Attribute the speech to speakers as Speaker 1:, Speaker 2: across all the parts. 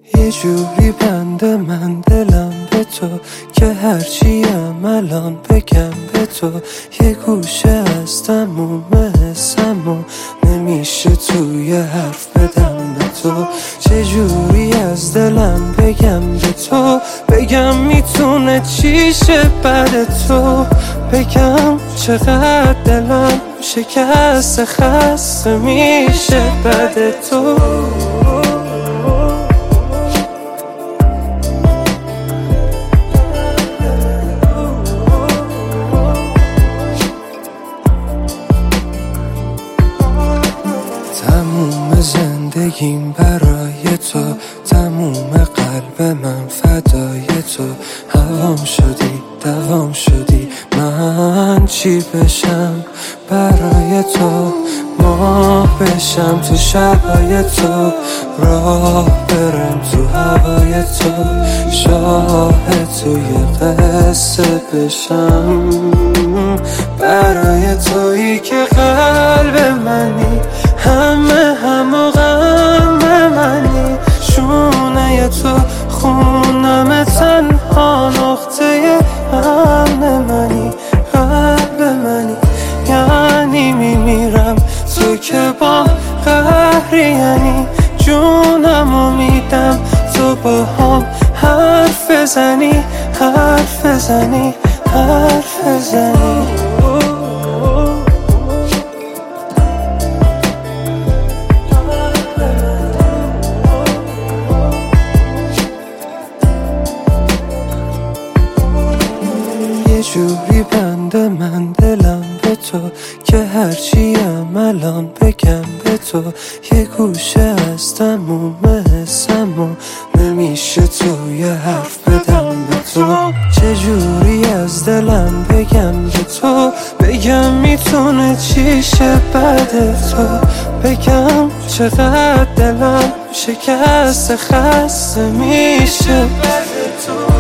Speaker 1: یه جوری بنده من دلم به تو که هرچیم الان بگم به تو، یه گوشه از تموم حسمو نمیشه توی حرف بدم به تو. چجوری از دلم بگم به تو، بگم میتونه چی شه بعد تو، بگم چقدر دلم شکسته خسته میشه بعد تو. تموم زندگیم برای تو، تموم قلب من فدای تو. هوام شدی دوام شدی، من چی بشم برای تو، ماه بشم تو شبای تو، راه برم تو هوای تو، شاهد توی قصه بشم برای تویی که قلب منی، همه و غم منی، شونه تو خونم تنها نقطه امن منی، قلب منی، یعنی میمیرم تو که با قهری، یعنی جونمو میدم تو با هم حرف بزنی، حرف بزنی، حرف بزنی. یه جوری بنده من دلم به تو که هرچیم الان بگم به تو، یه گوشه از تموم حسمو نمیشه توی حرف بدم به تو. چجوری از دلم بگم به تو، بگم میتونه چی شه بعد تو، بگم چقدر دلم شکسته خسته میشه بعد تو.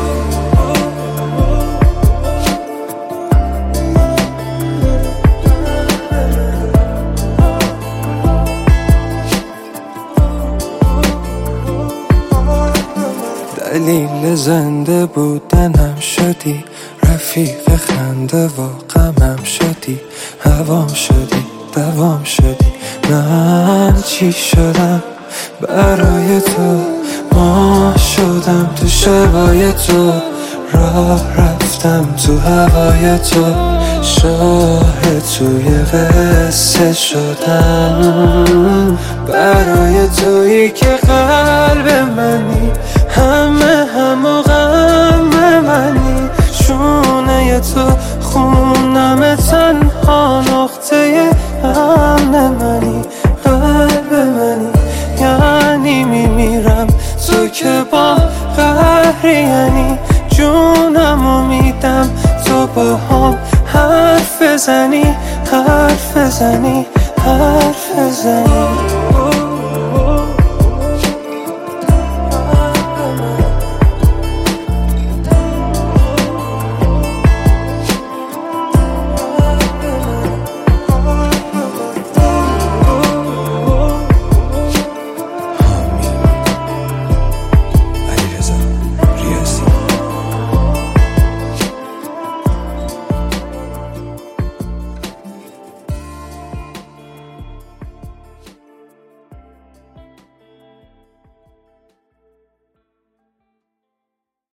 Speaker 1: دلیل زنده بودنم شدی، رفیق خنده و غمم شدی، هوام شدی دوام شدی، من چی شدم برای تو، ماه شدم تو شبای تو، راه رفتم تو هوای تو، شاهد توی قصه شدم برای تویی که قلب منی، همه و غم منی، شونه تو